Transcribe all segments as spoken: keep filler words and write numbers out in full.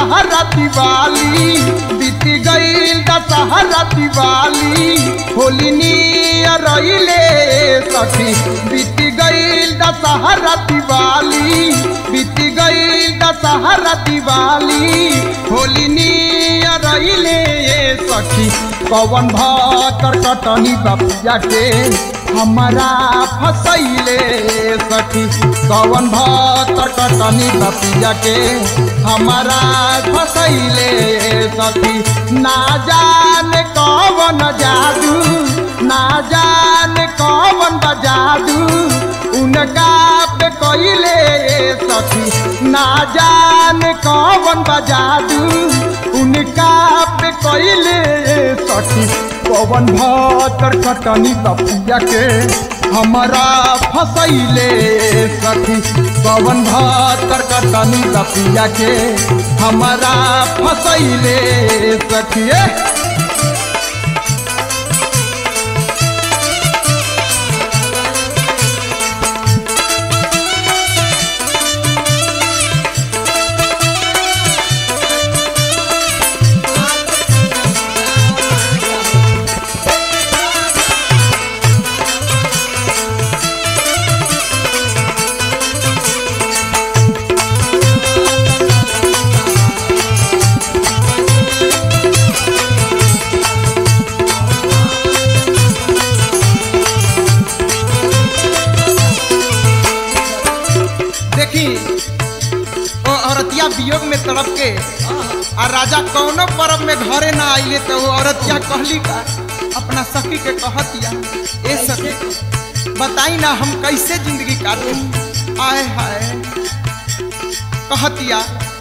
दशहरा दिवाली बीत गईल दशहरा दिवाली होली नियर अइले सखी बीत गईल दशहरा दिवाली बीत गईल दशहरा दिवाली होली नियर अइले सखी पवन भाकर कटनी बपिया के हमारा फसैले सखी पवन भाकर कटनी बपिया के हमारा फसैले सखी ना जाने कौन जादू ना जाने कौन जादू उनका पे कोइले सखी ना जाने कौन जादू उनका पे कोइले सखी पवन भाकर कटनी बपिया के हमारा फसैले सखी पवन भाकर कटनी बपिया के हमारा फसैले सखी। औरतिया वियोग में तड़प के आ राजा कौनो पर्व में घरे ना आइले तो वो औरतिया कहली का अपना सखी के कहतिया ए सखी बताई ना हम कैसे जिंदगी काटू आए हाय कहतिया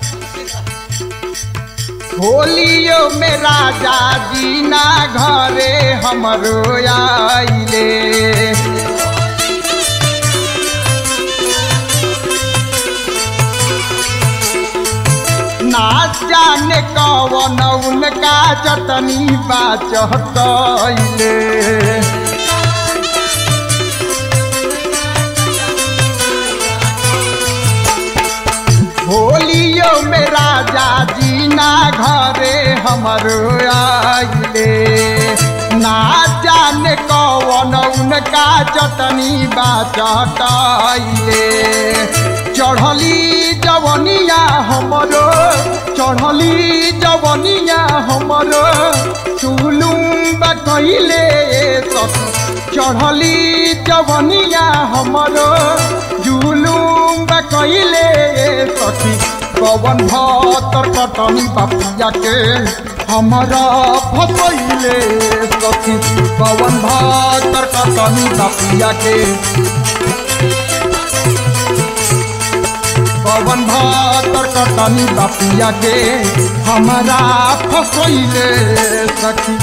होलियो में राजा जी ना घरे हमरो आइले ना जाने कौन उनका चटनी बाचहतैले होलियो में राजा जी ना घरे हमरो आइले ना जाने कौन उनका चटनी बाचहतैले चढ़ली जवनिया हमरो चढ़ली जवनिया हमरो चुलुम कइले सखी चढ़ली जवनिया हमरो जुलुम कइले सखी पवन भाकर कटनी बपिया के हमारा फसैले सखी पवन भाकर कटनी बपिया के पवन भाकर कटनी बपिया के हमारा फसैले सखी।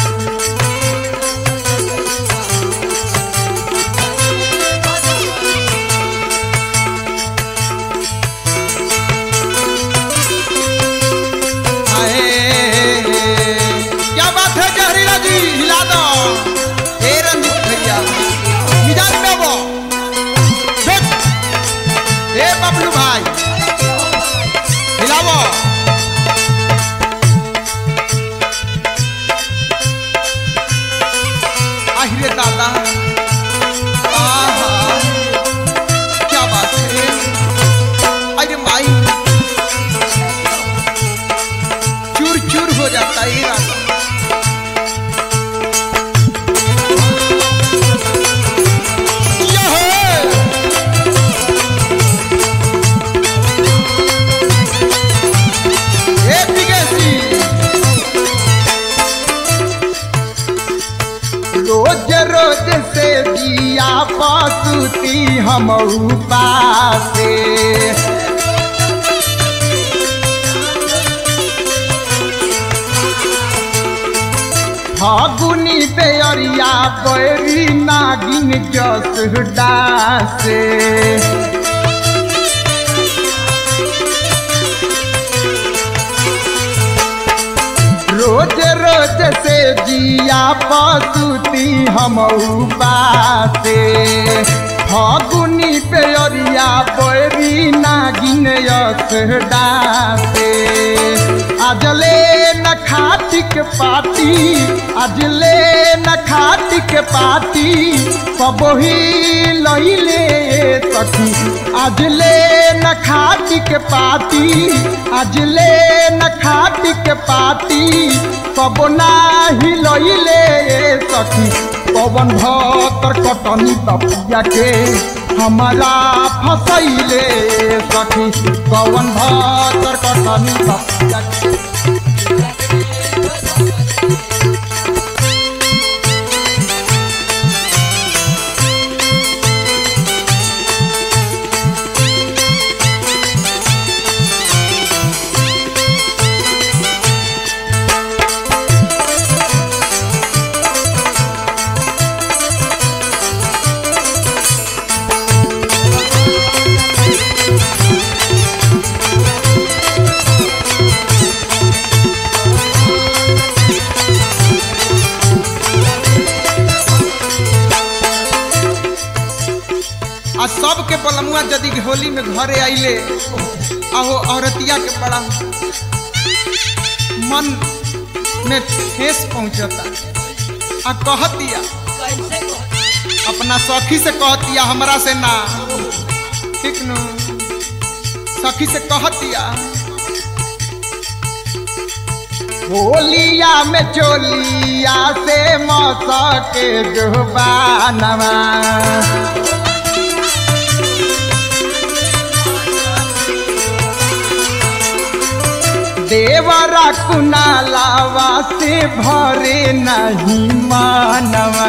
क्या बात है जहरीला जी हिला दो ए रंजीत भैया मिजाज में वो ए बबलू भाई हिलावो आहिरे दादा आहा क्या बात है अरे माई चूर चूर हो जाता है राजा रोज रोज से दिया पासुती हम पासे फागुनी बेअरिया बैरी नागिन जस डासे रोज रोज से से जिया पसुती हम उपासे फगुनी पेरिया बैरी नागिन यस डासे आजले न खाटिक पाती आजले न खाटिक पाती कबही लइले सखी आजले न खाटिक पाती आजले न खाटिक पाती कब नाही लइले सखी पवन भतर कटनी तपिया के हमारा फसैले सखी पवन भतर कटनी तपिया के आ सबके बलमुआ यदि होली में घरे आइले आहो औरतिया के बड़ा मन में ठेस पहुंचता आ कहतिया अपना सखी से कहतिया हमरा से ना ठीक नु सखी से कहतिया होलिया में चोलिया से मौसा के जुबानवा देवरा कुनालावा से भरे नहीं मानवा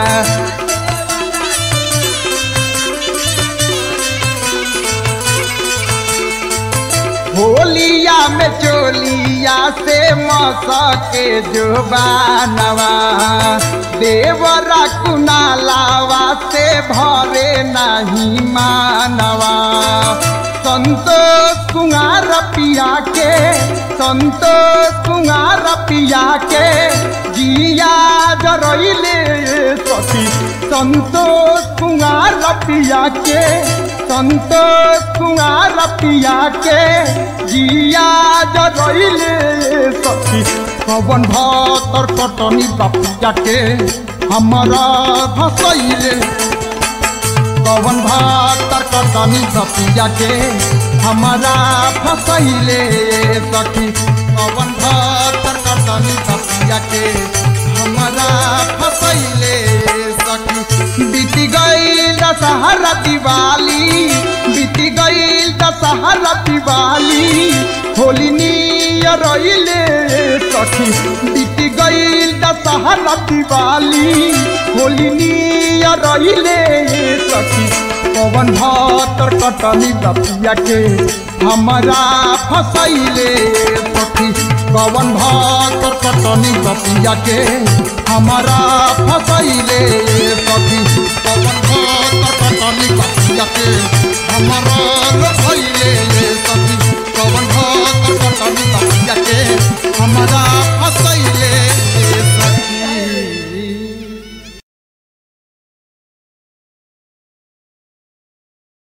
होलिया में चोलिया से मौसा के जुबानवा देवरा कुनालावा से भरे नहीं मानवा संतोष कुंगार पिया के संतोष कुंगार पिया के जिया जरइले सखी संतोष कुंगार पिया के संतोष कुंगार पिया के जिया जरइले सखी पवन भतर कटनी बपिया के हमारा भसैले पवन भतर कटनी बपिया के हमारा फसैले सखी पवन भतर कटनी बपिया के हमारा फसैले सखी बीत गई दशहरा दिवाली बीत गई दशहरा दिवाली होली नियर रइले सखी बीत गई दशहरा दिवाली होली नियर रइले सखी पवन भतर कटनी बपिया के हमारा फसैले सखी पवन भतर कटनी बपिया के हमारा फसैले सखी पवन भतर कटनी बपिया के हमारा